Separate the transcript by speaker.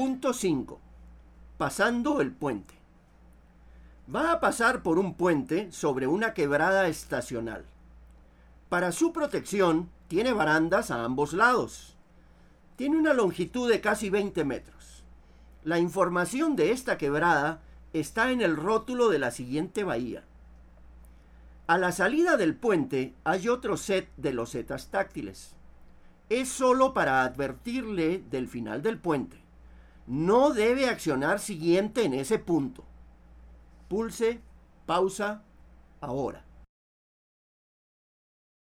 Speaker 1: Punto 5. Pasando el puente. Va a pasar por un puente sobre una quebrada estacional. Para su protección, tiene barandas a ambos lados. Tiene una longitud de casi 20 metros. La información de esta quebrada está en el rótulo de la siguiente bahía. A la salida del puente hay otro set de losetas táctiles. Es solo para advertirle del final del puente. No debe accionar siguiente en ese punto. Pulse, pausa, ahora.